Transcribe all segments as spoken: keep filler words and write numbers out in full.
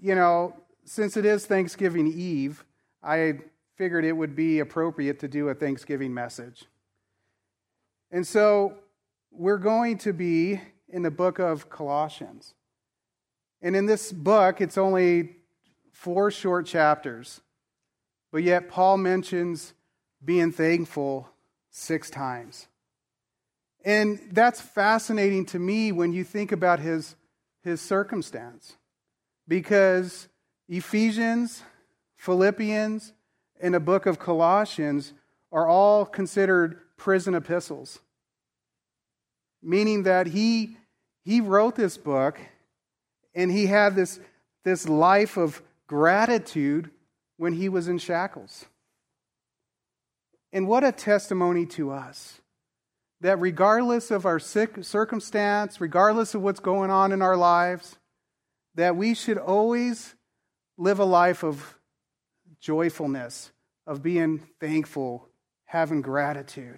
you know, since it is Thanksgiving Eve, I figured it would be appropriate to do a Thanksgiving message. And so we're going to be in the book of Colossians. And in this book, it's only four short chapters. But yet Paul mentions being thankful six times. And that's fascinating to me when you think about his, his circumstance. Because Ephesians, Philippians, and the book of Colossians are all considered prison epistles. Meaning that he, he wrote this book and he had this, this life of gratitude when he was in shackles. And what a testimony to us. That regardless of our circumstance, regardless of what's going on in our lives, that we should always live a life of joyfulness, of being thankful, having gratitude.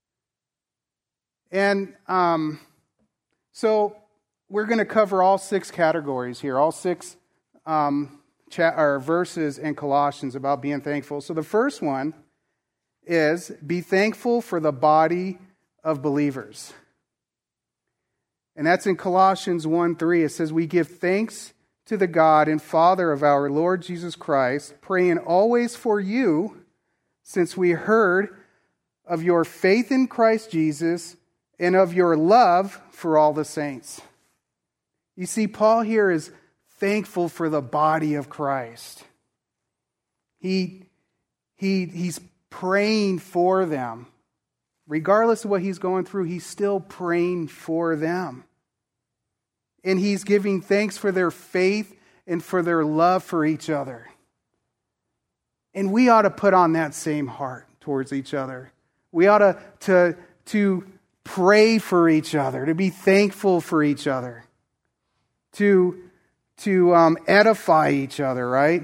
And um, so we're going to cover all six categories here, all six um, cha- or verses in Colossians about being thankful. So the first one is, be thankful for the body of believers. And that's in Colossians one three. It says, we give thanks to the God and Father of our Lord Jesus Christ, praying always for you, since we heard of your faith in Christ Jesus and of your love for all the saints. You see, Paul here is thankful for the body of Christ. He, he, he's praying for them. Regardless of what he's going through, he's still praying for them. And he's giving thanks for their faith and for their love for each other. And we ought to put on that same heart towards each other. We ought to, to, to pray for each other, to be thankful for each other, to, to um, edify each other, right?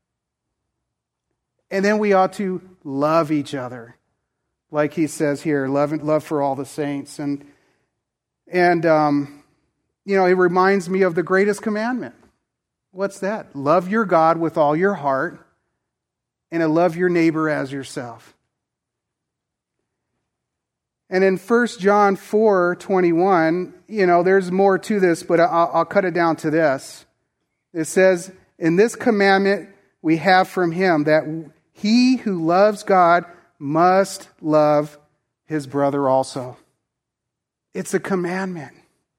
And then we ought to love each other. Like he says here, love, love for all the saints. And, and um, you know, it reminds me of the greatest commandment. What's that? Love your God with all your heart and to love your neighbor as yourself. And in First John four twenty-one, you know, there's more to this, but I'll, I'll cut it down to this. It says, in this commandment we have from him that he who loves God must love his brother also. It's a commandment.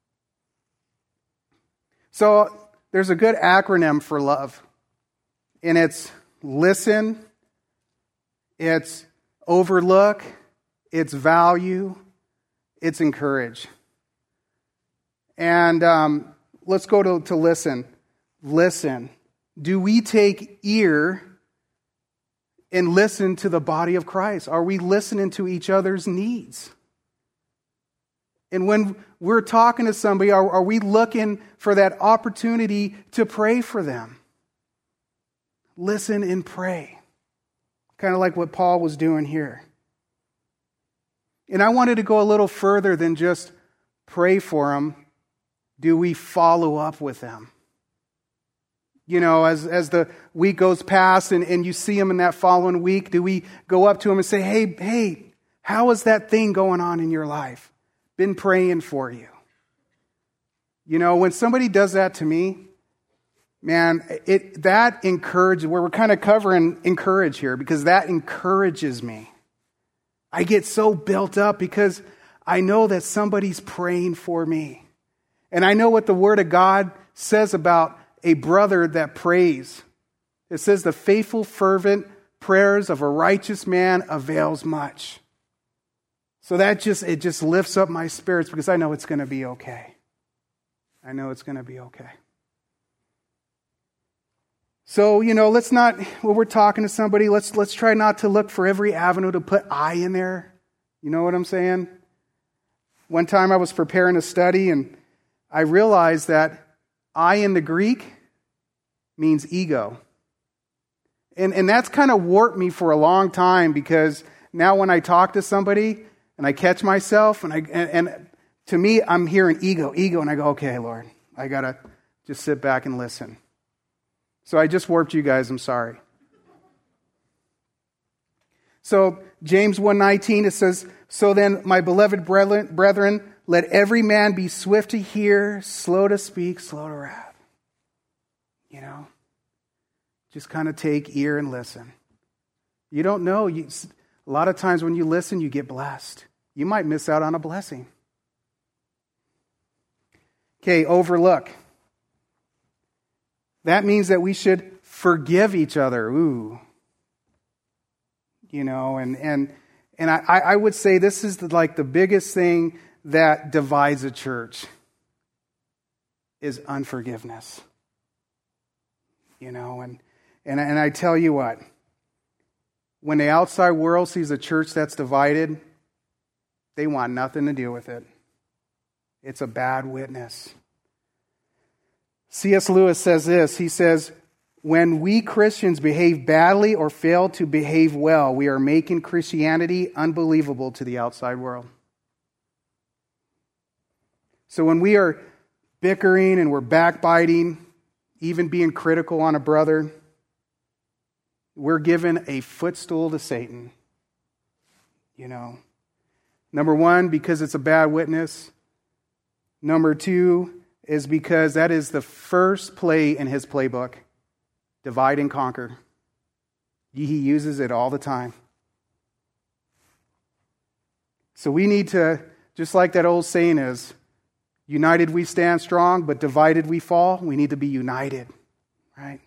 So there's a good acronym for love. And it's listen, it's overlook, it's value, it's encourage. And um, let's go to, to listen. Listen. Do we take ear and listen to the body of Christ? Are we listening to each other's needs? And when we're talking to somebody, are, are we looking for that opportunity to pray for them? Listen and pray. Kind of like what Paul was doing here. And I wanted to go a little further than just pray for them. Do we follow up with them? You know, as, as the week goes past and, and you see them in that following week, do we go up to them and say, hey, hey, how is that thing going on in your life? Been praying for you. You know, when somebody does that to me, man, it that encourages, we're kind of covering encourage here because that encourages me. I get so built up because I know that somebody's praying for me. And I know what the Word of God says about a brother that prays. It says the faithful, fervent prayers of a righteous man avails much. So that just, it just lifts up my spirits because I know it's going to be okay. I know it's going to be okay. So, you know, let's not, when we're talking to somebody, let's let's try not to look for every avenue to put I in there. You know what I'm saying? One time I was preparing a study and I realized that I in the Greek means ego. And and that's kind of warped me for a long time because now when I talk to somebody and I catch myself and I and, and to me I'm hearing ego, ego, and I go, okay, Lord, I gotta just sit back and listen. So I just warped you guys. I'm sorry. So James one nineteen, it says, so then, my beloved brethren, let every man be swift to hear, slow to speak, slow to wrath. You know, just kind of take ear and listen. You don't know. You, a lot of times when you listen, you get blessed. You might miss out on a blessing. Okay, overlook. That means that we should forgive each other. Ooh. You know, and and and I, I would say this is the, like the biggest thing that divides a church is unforgiveness. You know, and and and I tell you what, when the outside world sees a church that's divided, they want nothing to do with it. It's a bad witness. C S Lewis says this. He says, when we Christians behave badly or fail to behave well, we are making Christianity unbelievable to the outside world. So when we are bickering and we're backbiting, even being critical on a brother, we're given a footstool to Satan. You know, number one, because it's a bad witness. Number two is because that is the first play in his playbook. Divide and conquer. He uses it all the time. So we need to, just like that old saying is, united we stand strong, but divided we fall. We need to be united, right?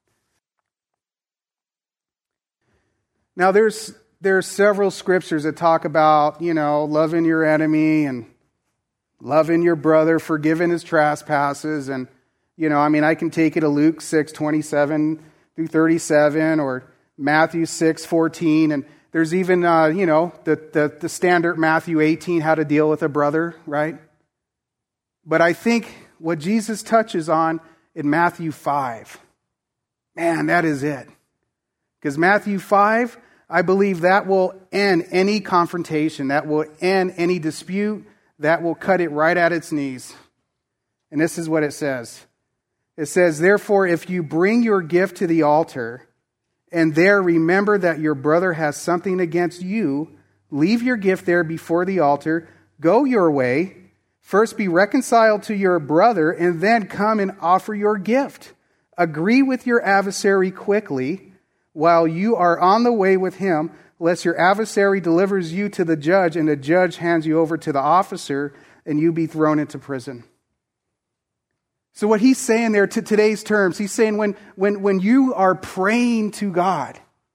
Now there's there's several scriptures that talk about, you know, loving your enemy and loving your brother, forgiving his trespasses, and you know, I mean, I can take it to Luke six twenty-seven through thirty-seven, or Matthew six fourteen, and there's even, uh, you know, the, the the standard Matthew eighteen, how to deal with a brother, right? But I think what Jesus touches on in Matthew five, man, that is it. Because Matthew five, I believe that will end any confrontation, that will end any dispute, that will cut it right at its knees. And this is what it says. It says, therefore, if you bring your gift to the altar, and there remember that your brother has something against you, leave your gift there before the altar, go your way, first be reconciled to your brother, and then come and offer your gift. Agree with your adversary quickly, while you are on the way with him, lest your adversary delivers you to the judge, and the judge hands you over to the officer, and you be thrown into prison. So what he's saying there, to today's terms, he's saying when, when, when you are praying to God,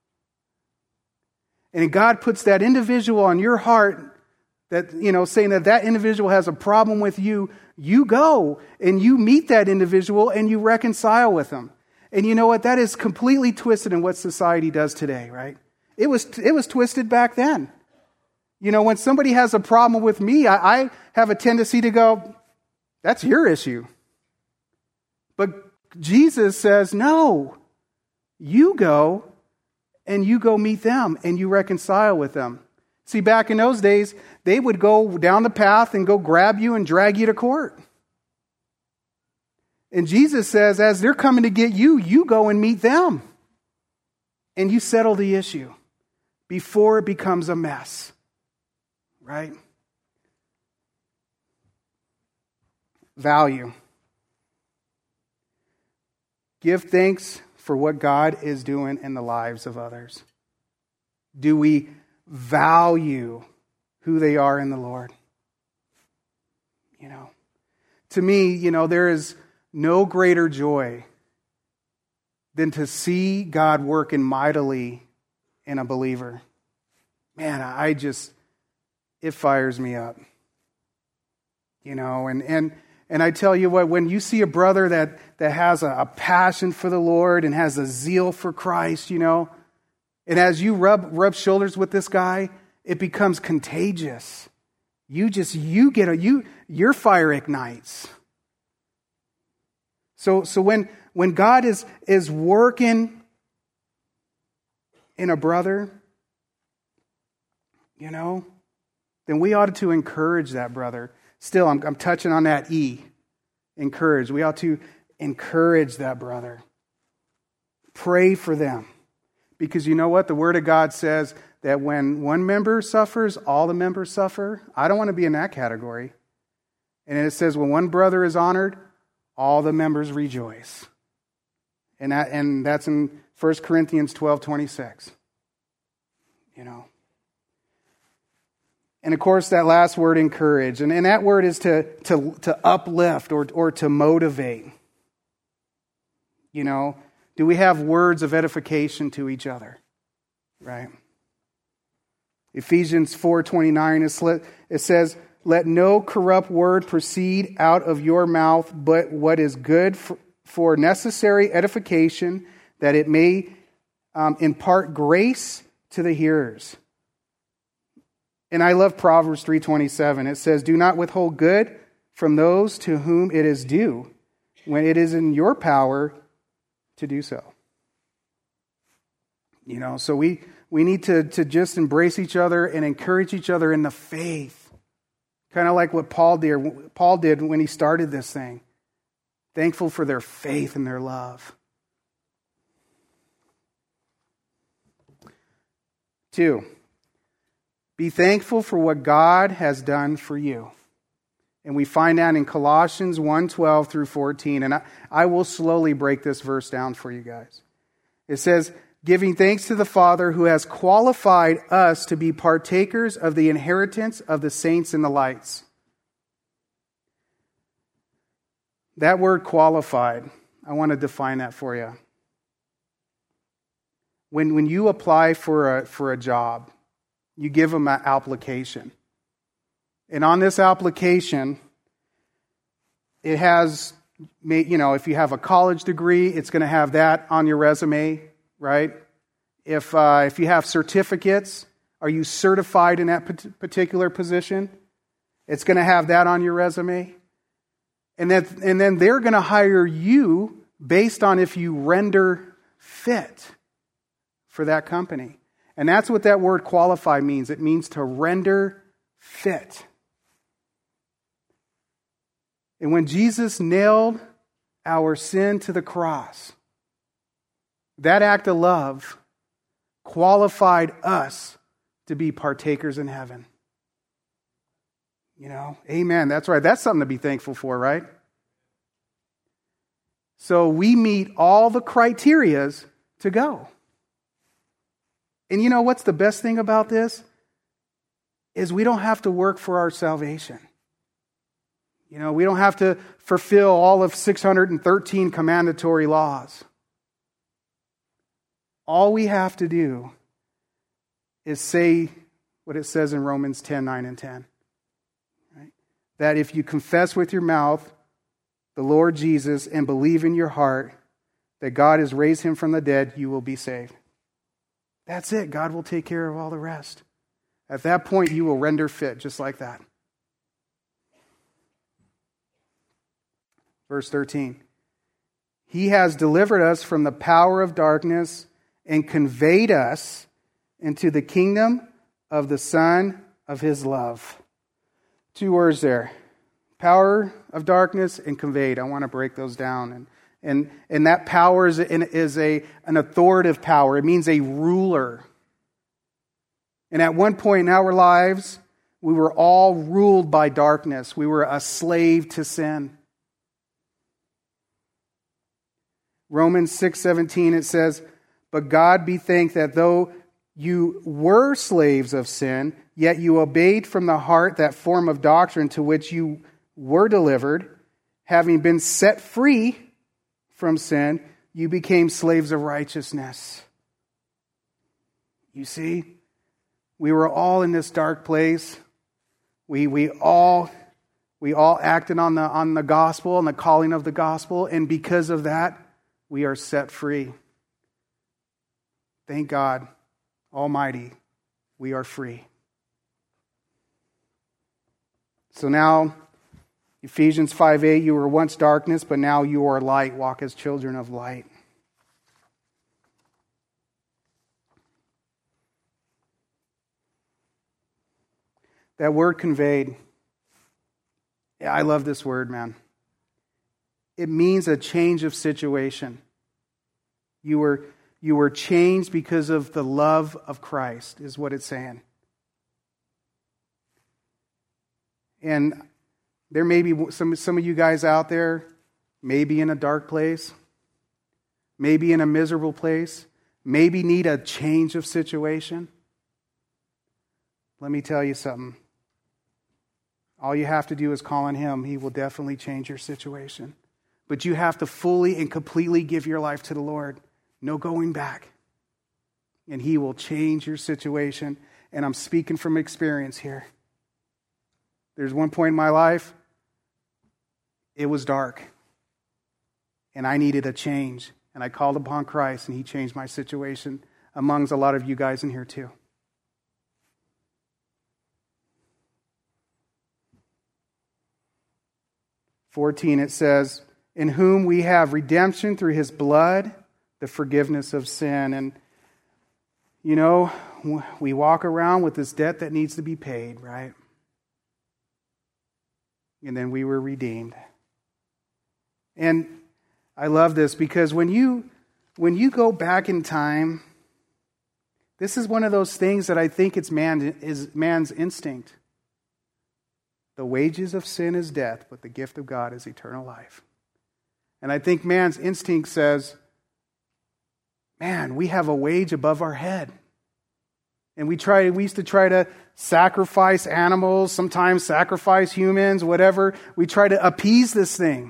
and God puts that individual on your heart, that, you know, saying that that individual has a problem with you, you go and you meet that individual and you reconcile with them. And you know what? That is completely twisted in what society does today, right? It was, it was twisted back then. You know, when somebody has a problem with me, I, I have a tendency to go, that's your issue. But Jesus says, no, you go and you go meet them and you reconcile with them. See, back in those days, they would go down the path and go grab you and drag you to court. And Jesus says, as they're coming to get you, you go and meet them. And you settle the issue before it becomes a mess. Right? Value. Give thanks for what God is doing in the lives of others. Do we value who they are in the Lord? You know, to me, you know, there is no greater joy than to see God working mightily in a believer. Man, I just, it fires me up. You know, and and and I tell you what, when you see a brother that, that has a, a passion for the Lord and has a zeal for Christ, you know, and as you rub rub shoulders with this guy, it becomes contagious. You just, you get a, you, your fire ignites. So, so when, when God is, is working in a brother, you know, then we ought to encourage that brother. Still, I'm, I'm touching on that E. Encourage. We ought to encourage that brother. Pray for them. Because you know what? The Word of God says that when one member suffers, all the members suffer. I don't want to be in that category. And it says when one brother is honored, all the members rejoice. And that, and that's in First Corinthians twelve twenty-six. You know. And of course, that last word, encourage. And, and that word is to, to, to uplift or, or to motivate. You know, do we have words of edification to each other? Right? Ephesians four twenty-nine, it says, let no corrupt word proceed out of your mouth, but what is good for, for necessary edification, that it may um, impart grace to the hearers. And I love Proverbs three twenty-seven. It says, do not withhold good from those to whom it is due, when it is in your power to do so. You know, so we, we need to, to just embrace each other and encourage each other in the faith. Kind of like what Paul did, Paul did when he started this thing. Thankful for their faith and their love. Two, be thankful for what God has done for you. And we find that in Colossians one twelve through fourteen. And I, I will slowly break this verse down for you guys. It says, giving thanks to the Father who has qualified us to be partakers of the inheritance of the saints in the lights. That word qualified, I want to define that for you. When, when you apply for a, for a job, you give them an application. And on this application, it has, you know, if you have a college degree, it's going to have that on your resume, right? If uh, if you have certificates, are you certified in that particular position? It's going to have that on your resume. And then, and then they're going to hire you based on if you render fit for that company. And that's what that word qualify means. It means to render fit. And when Jesus nailed our sin to the cross, that act of love qualified us to be partakers in heaven. You know, amen. That's right. That's something to be thankful for, right? So we meet all the criterias to go. And you know what's the best thing about this? Is we don't have to work for our salvation. You know, we don't have to fulfill all of six hundred thirteen commandatory laws. All we have to do is say what it says in Romans ten, nine and ten. Right? That if you confess with your mouth the Lord Jesus and believe in your heart that God has raised him from the dead, you will be saved. That's it. God will take care of all the rest. At that point, you will render fit just like that. Verse thirteen. He has delivered us from the power of darkness and conveyed us into the kingdom of the Son of his love. Two words there. Power of darkness and conveyed. I want to break those down. And and, and that power is, is a, an authoritative power. It means a ruler. And at one point in our lives, we were all ruled by darkness. We were a slave to sin. Romans six seventeen, it says, but God be thanked that though you were slaves of sin, yet you obeyed from the heart that form of doctrine to which you were delivered. Having been set free from sin, you became slaves of righteousness. You see, we were all in this dark place. We we all we all acted on the on the gospel and the calling of the gospel, and because of that, we are set free. Thank God Almighty, we are free. So now, Ephesians five eight, you were once darkness, but now you are light. Walk as children of light. That word conveyed. Yeah, I love this word, man. It means a change of situation. You were, you were changed because of the love of Christ, is what it's saying. And there may be some, some of you guys out there, maybe in a dark place, maybe in a miserable place, maybe need a change of situation. Let me tell you something. All you have to do is call on Him. He will definitely change your situation. But you have to fully and completely give your life to the Lord. No going back. And He will change your situation. And I'm speaking from experience here. There's one point in my life, it was dark. And I needed a change. And I called upon Christ, and He changed my situation, amongst a lot of you guys in here too. fourteen, it says, in whom we have redemption through His blood, the forgiveness of sin. And, you know, we walk around with this debt that needs to be paid, right? And then we were redeemed. And I love this because when you when you go back in time, this is one of those things that I think it's man is man's instinct. The wages of sin is death, but the gift of God is eternal life. And I think man's instinct says, man, we have a wage above our head. And we try we used to try to sacrifice animals, sometimes sacrifice humans, whatever. We try to appease this thing.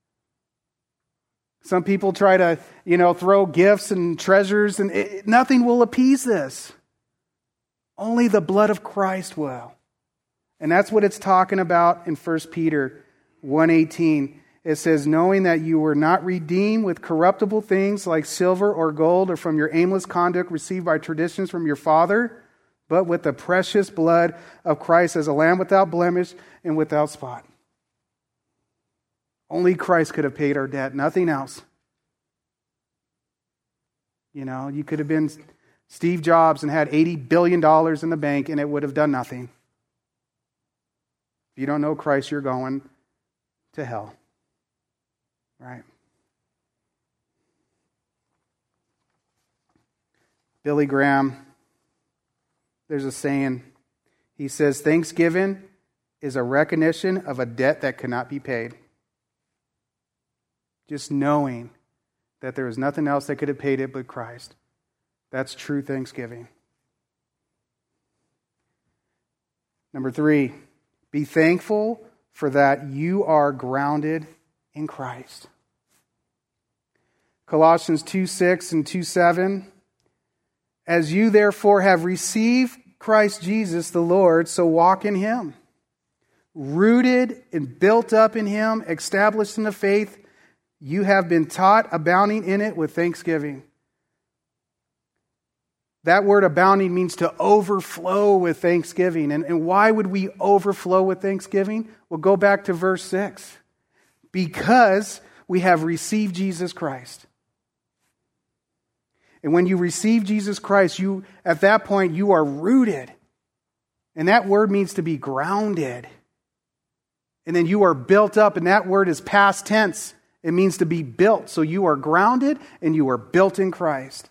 Some people try to, you know, throw gifts and treasures, and it, nothing will appease this. Only the blood of Christ will. And that's what it's talking about in First Peter one eighteen. It says, knowing that you were not redeemed with corruptible things like silver or gold or from your aimless conduct received by traditions from your father, but with the precious blood of Christ as a lamb without blemish and without spot. Only Christ could have paid our debt, nothing else. You know, you could have been Steve Jobs and had eighty billion dollars in the bank and it would have done nothing. If you don't know Christ, you're going to hell. Right? Billy Graham, there's a saying. He says, Thanksgiving is a recognition of a debt that cannot be paid. Just knowing that there was nothing else that could have paid it but Christ. That's true thanksgiving. Number three, be thankful for that you are grounded in Christ. Colossians two six and two seven. As you therefore have received Christ Jesus the Lord, so walk in Him. Rooted and built up in Him, established in the faith, you have been taught, abounding in it with thanksgiving. That word abounding means to overflow with thanksgiving. And, and why would we overflow with thanksgiving? Well, go back to verse six. Because we have received Jesus Christ. And when you receive Jesus Christ, you at that point you are rooted. And that word means to be grounded. And then you are built up, and that word is past tense. It means to be built. So you are grounded and you are built in Christ.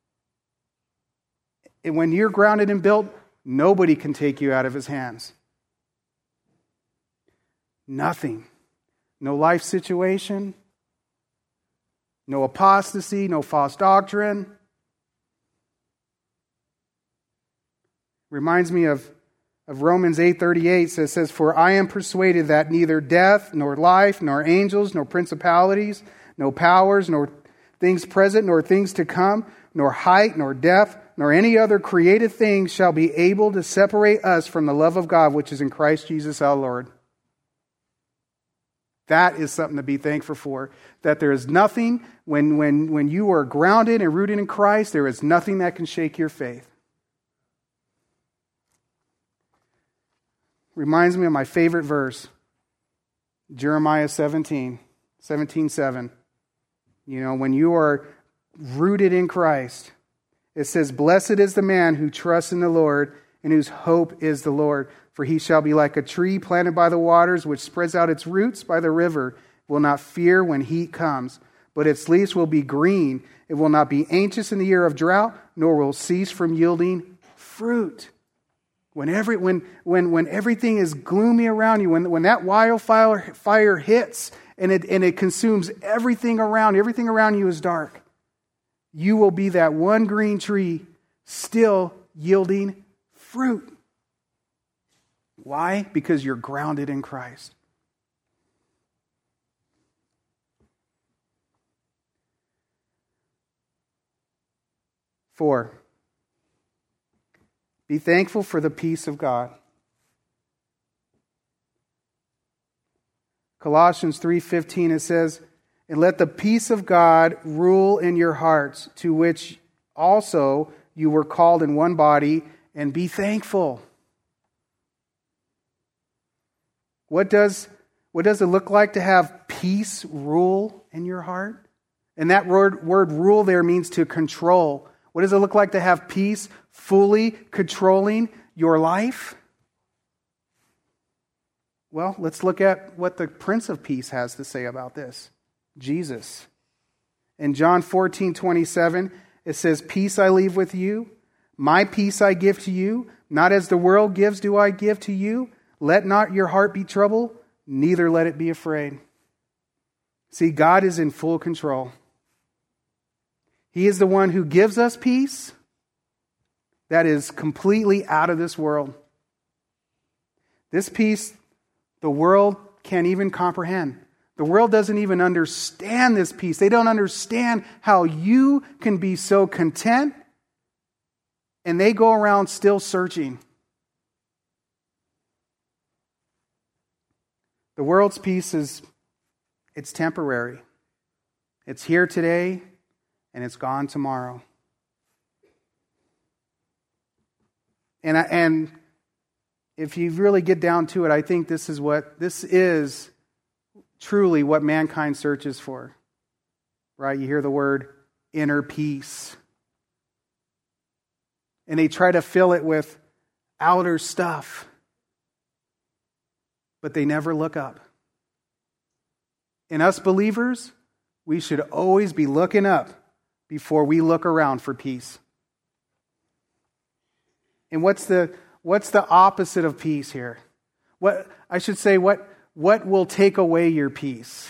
And when you're grounded and built, nobody can take you out of His hands. Nothing. No life situation. No apostasy. No false doctrine. Reminds me of, of Romans eight thirty-eight. Says, says, For I am persuaded that neither death, nor life, nor angels, nor principalities, no powers, nor things present, nor things to come, nor height, nor depth, nor any other created thing shall be able to separate us from the love of God, which is in Christ Jesus our Lord. That is something to be thankful for. That there is nothing, when, when, when you are grounded and rooted in Christ, there is nothing that can shake your faith. Reminds me of my favorite verse, Jeremiah seventeen, seventeen seven. You know, when you are rooted in Christ, it says, Blessed is the man who trusts in the Lord and whose hope is the Lord. For he shall be like a tree planted by the waters, which spreads out its roots by the river, will not fear when heat comes, but its leaves will be green. It will not be anxious in the year of drought, nor will cease from yielding fruit. When every when when when everything is gloomy around you, when when that wildfire fire hits and it and it consumes everything around, everything around you is dark, you will be that one green tree still yielding fruit. Why? Because you're grounded in Christ. Four, be thankful for the peace of God. Colossians three fifteen, it says, and let the peace of God rule in your hearts, to which also you were called in one body, and be thankful. What does, what does it look like to have peace rule in your heart? And that word, word rule there means to control. What does it look like to have peace fully controlling your life? Well, let's look at what the Prince of Peace has to say about this. Jesus. In John fourteen twenty-seven, it says, peace I leave with you, my peace I give to you, not as the world gives do I give to you. Let not your heart be troubled, neither let it be afraid. See, God is in full control. He is the one who gives us peace that is completely out of this world. This peace, the world can't even comprehend. The world doesn't even understand this peace. They don't understand how you can be so content, and they go around still searching. The world's peace is, it's temporary. It's here today, and it's gone tomorrow. And I, and if you really get down to it, I think this is what this is truly what mankind searches for. Right? You hear the word inner peace. And they try to fill it with outer stuff. But they never look up. In us believers, we should always be looking up before we look around for peace. And what's the what's the opposite of peace here? What I should say, what what will take away your peace?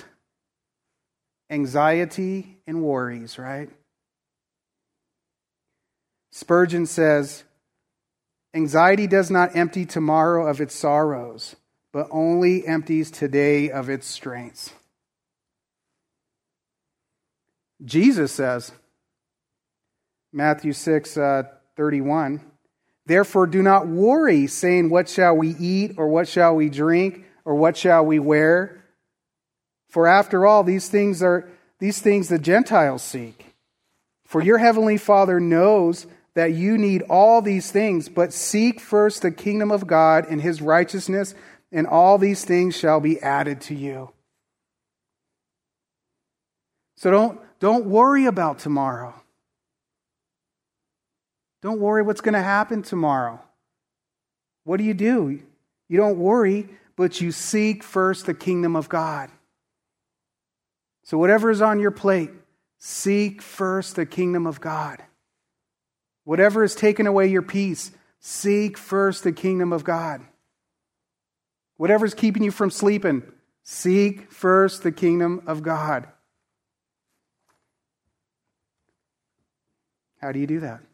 Anxiety and worries, right? Spurgeon says, anxiety does not empty tomorrow of its sorrows, but only empties today of its strengths. Jesus says, Matthew six uh, thirty-one, therefore do not worry, saying, what shall we eat, or what shall we drink, or what shall we wear? For after all, these things are these things the Gentiles seek. For your heavenly Father knows that you need all these things, but seek first the kingdom of God and his righteousness, and all these things shall be added to you. So don't, don't worry about tomorrow. Don't worry what's going to happen tomorrow. What do you do? You don't worry, but you seek first the kingdom of God. So whatever is on your plate, seek first the kingdom of God. Whatever has taken away your peace, seek first the kingdom of God. Whatever's keeping you from sleeping, seek first the kingdom of God. How do you do that?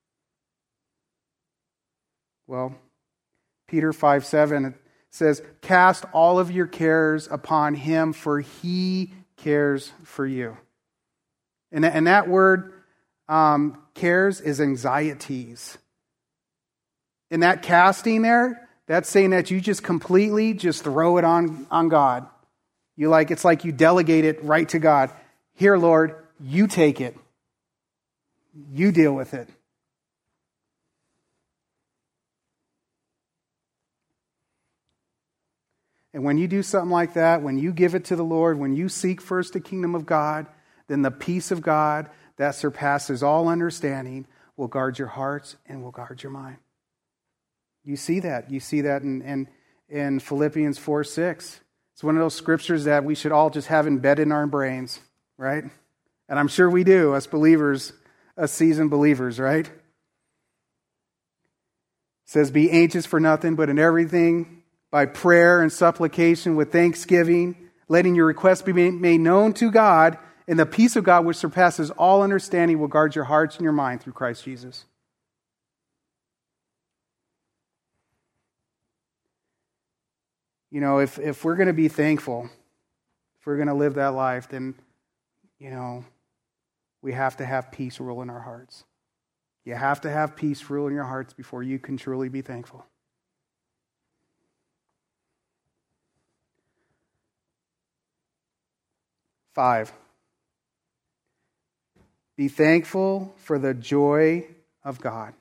Well, Peter five seven says, cast all of your cares upon him, for he cares for you. And, and that word, um, cares, is anxieties. In that casting there, that's saying that you just completely just throw it on, on God. You like, it's like you delegate it right to God. Here, Lord, you take it. You deal with it. And when you do something like that, when you give it to the Lord, when you seek first the kingdom of God, then the peace of God that surpasses all understanding will guard your hearts and will guard your mind. You see that. You see that in, in, in Philippians four six. It's one of those scriptures that we should all just have embedded in our brains, right? And I'm sure we do, us believers, us seasoned believers, right? It says, be anxious for nothing, but in everything, by prayer and supplication with thanksgiving, letting your requests be made known to God, and the peace of God which surpasses all understanding will guard your hearts and your mind through Christ Jesus. You know, if, if we're going to be thankful, if we're going to live that life, then, you know, we have to have peace rule in our hearts. You have to have peace rule in your hearts before you can truly be thankful. Five. Be thankful for the joy of God.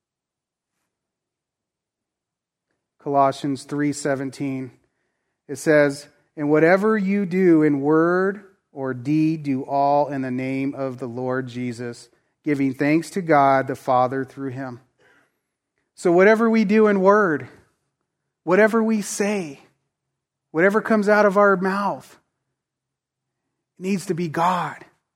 Colossians three seventeen. It says, and whatever you do in word or deed, do all in the name of the Lord Jesus, giving thanks to God the Father through him. So whatever we do in word, whatever we say, whatever comes out of our mouth, it needs to be God.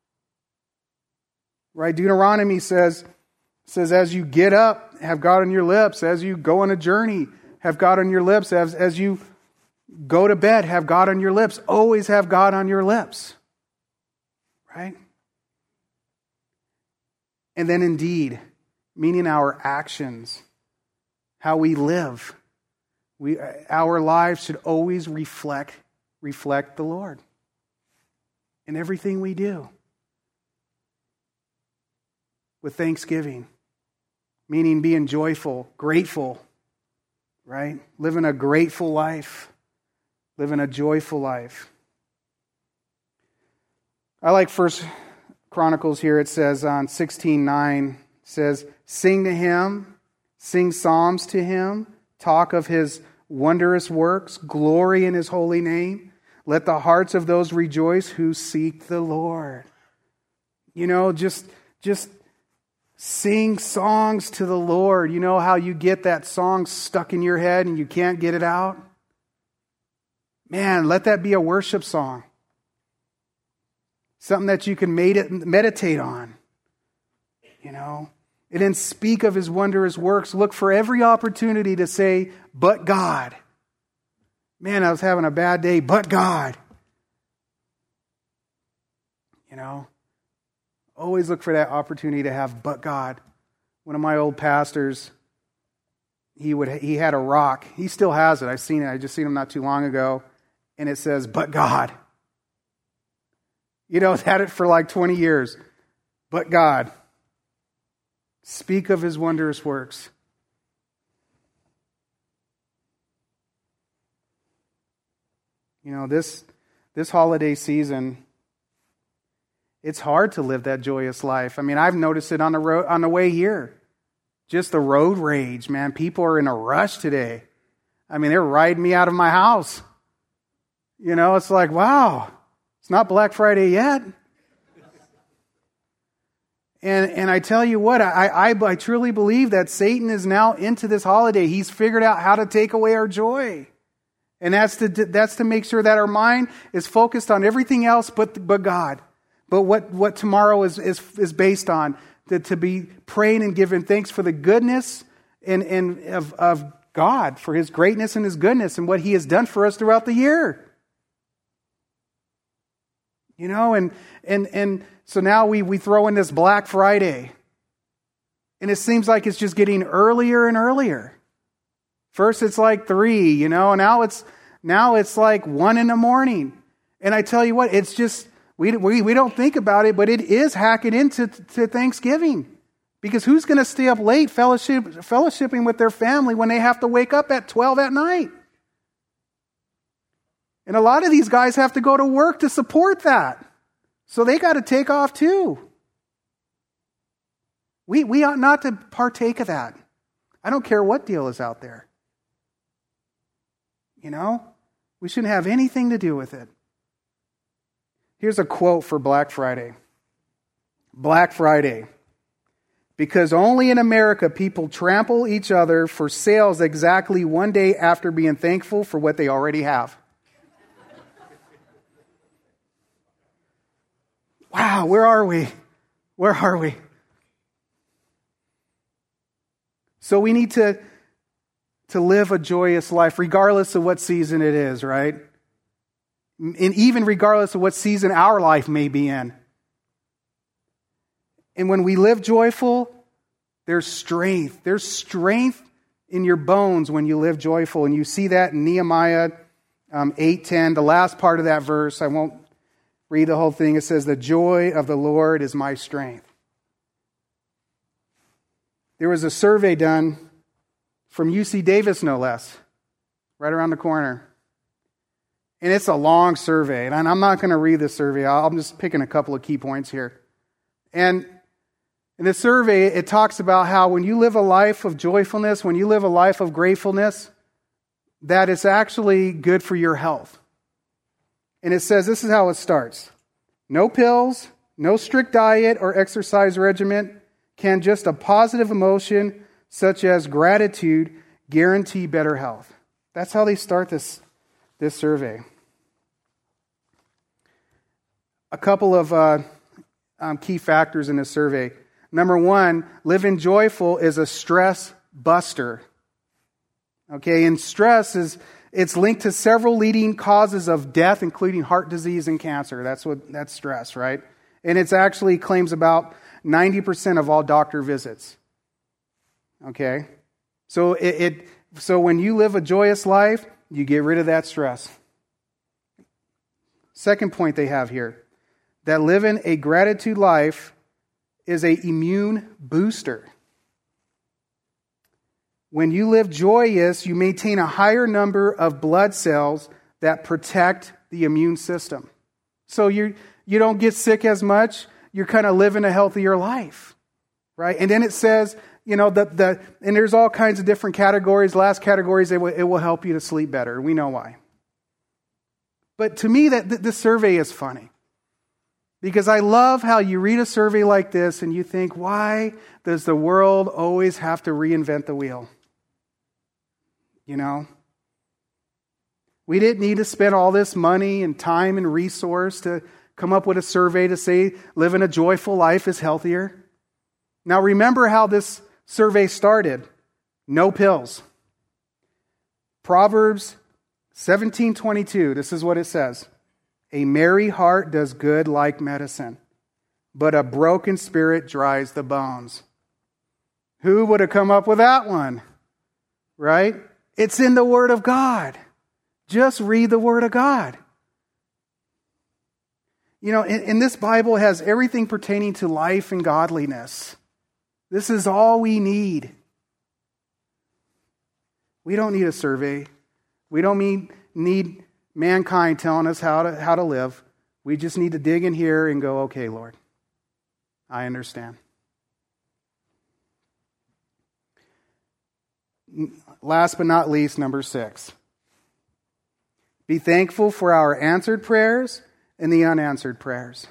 Right? Deuteronomy says, says, as you get up, have God on your lips. As you go on a journey, have God on your lips. As, as you go to bed, have God on your lips. Always have God on your lips. Right? And then indeed, meaning our actions, how we live. We, our lives should always reflect, reflect the Lord in everything we do. With thanksgiving, meaning being joyful, grateful, right? Living a grateful life, living a joyful life. I like First Chronicles here. It says on sixteen nine, it says, sing to him, sing psalms to him, talk of his wondrous works, glory in his holy name. Let the hearts of those rejoice who seek the Lord. You know, just, just sing songs to the Lord. You know how you get that song stuck in your head and you can't get it out? Man, let that be a worship song. Something that you can meditate on. You know? And then speak of his wondrous works. Look for every opportunity to say, but God. Man, I was having a bad day, but God. You know? Always look for that opportunity to have but God. One of my old pastors, he would he had a rock. He still has it. I've seen it. I just seen him not too long ago. And it says, but God. You know, I've had it for like twenty years. But God. Speak of his wondrous works. You know, this this holiday season, it's hard to live that joyous life. I mean, I've noticed it on the road, on the way here. Just the road rage, man. People are in a rush today. I mean, they're riding me out of my house. You know, it's like, wow, it's not Black Friday yet. And and I tell you what, I, I I truly believe that Satan is now into this holiday. He's figured out how to take away our joy. And that's to that's to make sure that our mind is focused on everything else but but God. But what, what tomorrow is, is, is based on, to, to be praying and giving thanks for the goodness and, and of, of God, for his greatness and his goodness and what he has done for us throughout the year. You know, and and and so now we, we throw in this Black Friday. And it seems like it's just getting earlier and earlier. First it's like three, you know, and now it's now it's like one in the morning. And I tell you what, it's just We, we we don't think about it, but it is hacking into to Thanksgiving. Because who's going to stay up late fellowship, fellowshipping with their family when they have to wake up at twelve at night? And a lot of these guys have to go to work to support that. So they got to take off too. We, we ought not to partake of that. I don't care what deal is out there. You know? We shouldn't have anything to do with it. Here's a quote for Black Friday. Black Friday. Because only in America people trample each other for sales exactly one day after being thankful for what they already have. Wow, where are we? Where are we? So we need to, to live a joyous life, regardless of what season it is, right? And even regardless of what season our life may be in. And when we live joyful, there's strength. There's strength in your bones when you live joyful. And you see that in Nehemiah um, eight ten, the last part of that verse. I won't read the whole thing. It says, the joy of the Lord is my strength. There was a survey done from U C Davis, no less, right around the corner. And it's a long survey. And I'm not going to read the survey. I'm just picking a couple of key points here. And in the survey, it talks about how when you live a life of joyfulness, when you live a life of gratefulness, that it's actually good for your health. And it says, this is how it starts. No pills, no strict diet or exercise regimen. Can just a positive emotion such as gratitude guarantee better health? That's how they start this, this survey. A couple of uh, um, key factors in this survey. Number one, living joyful is a stress buster. Okay, and stress is it's linked to several leading causes of death, including heart disease and cancer. That's what that's stress, right? And it's actually claims about ninety percent of all doctor visits. Okay? So it, it so when you live a joyous life, you get rid of that stress. Second point they have here, that living a gratitude life is a immune booster. When you live joyous, you maintain a higher number of blood cells that protect the immune system. So you you don't get sick as much. You're kind of living a healthier life, right? And then it says, you know, the the and there's all kinds of different categories. Last categories, it will, it will help you to sleep better. We know why. But to me, that this survey is funny. Because I love how you read a survey like this and you think, why does the world always have to reinvent the wheel? You know? We didn't need to spend all this money and time and resource to come up with a survey to say living a joyful life is healthier. Now remember how this survey started. No pills. Proverbs seventeen twenty-two, this is what it says. A merry heart does good like medicine, but a broken spirit dries the bones. Who would have come up with that one? Right? It's in the Word of God. Just read the Word of God. You know, and, and this Bible has everything pertaining to life and godliness. This is all we need. We don't need a survey. We don't need, need mankind telling us how to, how to live. We just need to dig in here and go, okay, Lord, I understand. Last but not least, number six. Be thankful for our answered prayers and the unanswered prayers.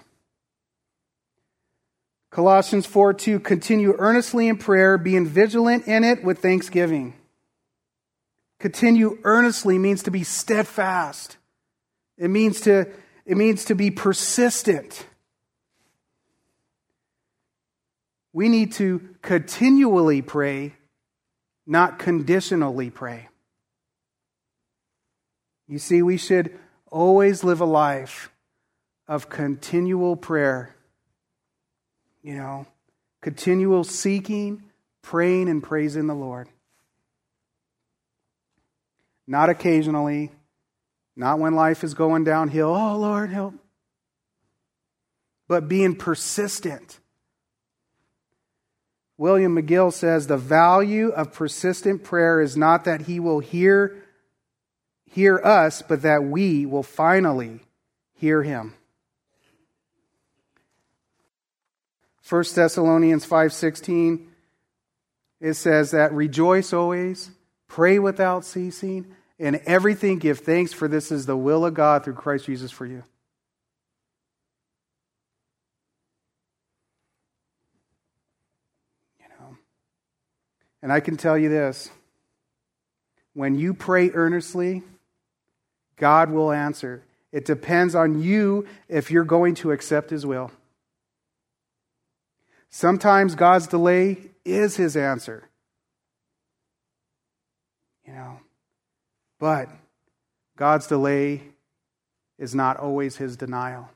Colossians four two, continue earnestly in prayer, being vigilant in it with thanksgiving. Continue earnestly means to be steadfast. It means to, it means to be persistent. We need to continually pray, not conditionally pray. You see, we should always live a life of continual prayer. You know, continual seeking, praying, and praising the Lord. Not occasionally, not when life is going downhill. Oh, Lord, help. But being persistent. William McGill says the value of persistent prayer is not that He will hear, hear us, but that we will finally hear Him. First Thessalonians five sixteen, it says that rejoice always, pray without ceasing, and everything give thanks, for this is the will of God through Christ Jesus for you. You know, and I can tell you this, when you pray earnestly, God will answer. It depends on you if you're going to accept His will. Sometimes God's delay is his answer. You know, but God's delay is not always his denial.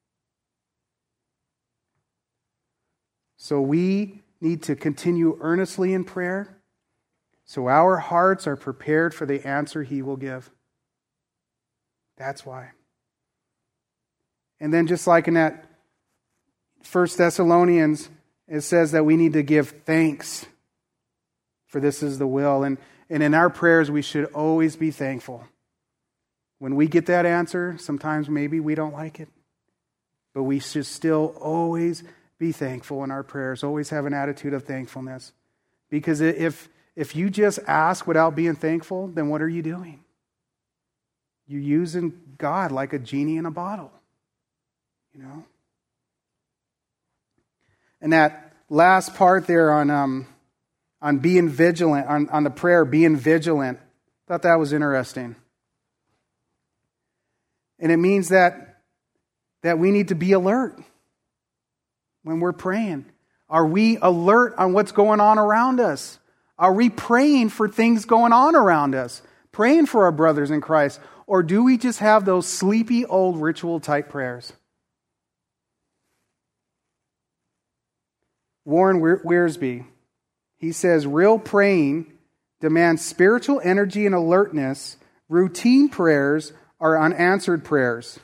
So we need to continue earnestly in prayer so our hearts are prepared for the answer he will give. That's why. And then just like in that First Thessalonians, it says that we need to give thanks, for this is the will. And, and in our prayers, we should always be thankful. When we get that answer, sometimes maybe we don't like it. But we should still always be thankful in our prayers. Always have an attitude of thankfulness. Because if, if you just ask without being thankful, then what are you doing? You're using God like a genie in a bottle. You know? And that last part there on um, on being vigilant, on, on the prayer, being vigilant, I thought that was interesting. And it means that, that we need to be alert when we're praying. Are we alert on what's going on around us? Are we praying for things going on around us? Praying for our brothers in Christ? Or do we just have those sleepy old ritual type prayers? Warren Wiersbe, he says, real praying demands spiritual energy and alertness. Routine prayers are unanswered prayers.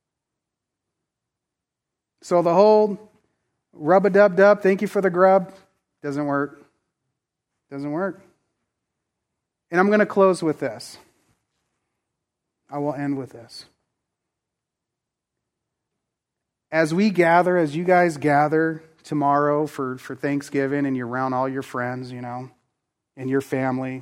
So the whole rub-a-dub-dub, thank you for the grub, doesn't work. Doesn't work. And I'm going to close with this. I will end with this. As we gather, as you guys gather tomorrow for, for Thanksgiving and you're around all your friends, you know, and your family,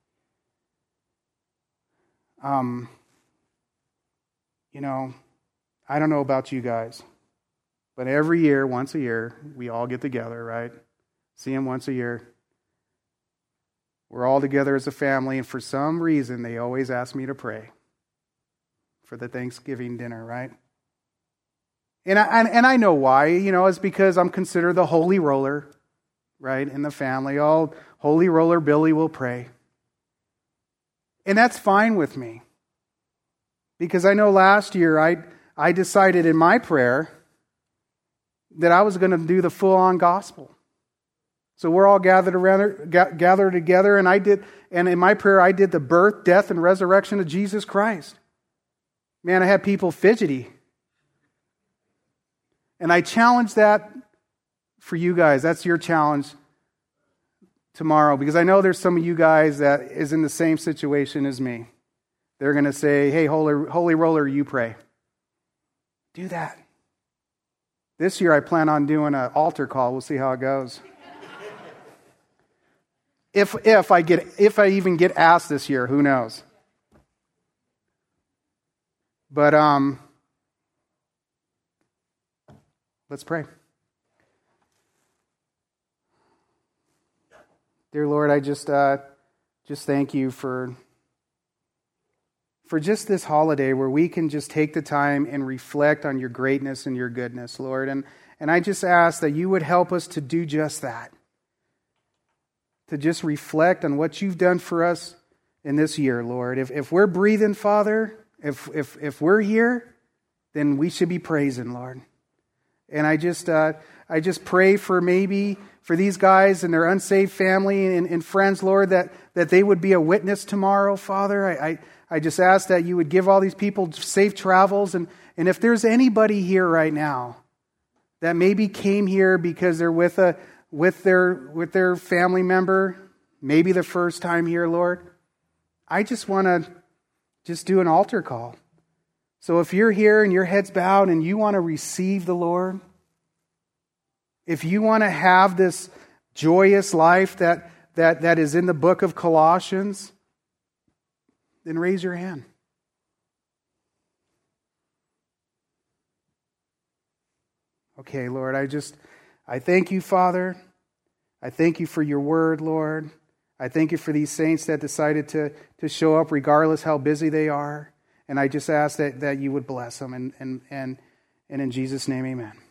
um, you know, I don't know about you guys, but every year, once a year, we all get together, right? See them once a year. We're all together as a family, and for some reason, they always ask me to pray for the Thanksgiving dinner, right? And I, and, and I know why. You know, it's because I'm considered the holy roller, right, in the family. Oh, holy roller Billy will pray. And that's fine with me. Because I know last year I, I decided in my prayer that I was going to do the full-on gospel. So we're all gathered around, gathered together, and I did, and in my prayer I did the birth, death, and resurrection of Jesus Christ. Man, I had people fidgety. And I challenge that for you guys. That's your challenge tomorrow, because I know there's some of you guys that is in the same situation as me. They're going to say, hey, holy, holy roller, you pray. Do that. This year I plan on doing an altar call. We'll see how it goes. If if I get if I even get asked this year, who knows? But um, let's pray. Dear Lord, I just uh, just thank you for for just this holiday where we can just take the time and reflect on your greatness and your goodness, Lord. And and I just ask that you would help us to do just that. To just reflect on what you've done for us in this year, Lord. If if we're breathing, Father, if if if we're here, then we should be praising, Lord. And I just uh, I just pray for maybe for these guys and their unsaved family and, and friends, Lord, that, that they would be a witness tomorrow, Father. I, I I just ask that you would give all these people safe travels. And, and if there's anybody here right now that maybe came here because they're with a with their with their family member, maybe the first time here, Lord, I just want to just do an altar call. So if you're here and your head's bowed and you want to receive the Lord, if you want to have this joyous life that, that, that is in the book of Colossians, then raise your hand. Okay, Lord, I just, I thank you, Father. I thank you for your word, Lord. I thank you for these saints that decided to, to show up regardless how busy they are. And I just ask that, that you would bless them. And, and, and, and in Jesus' name, amen.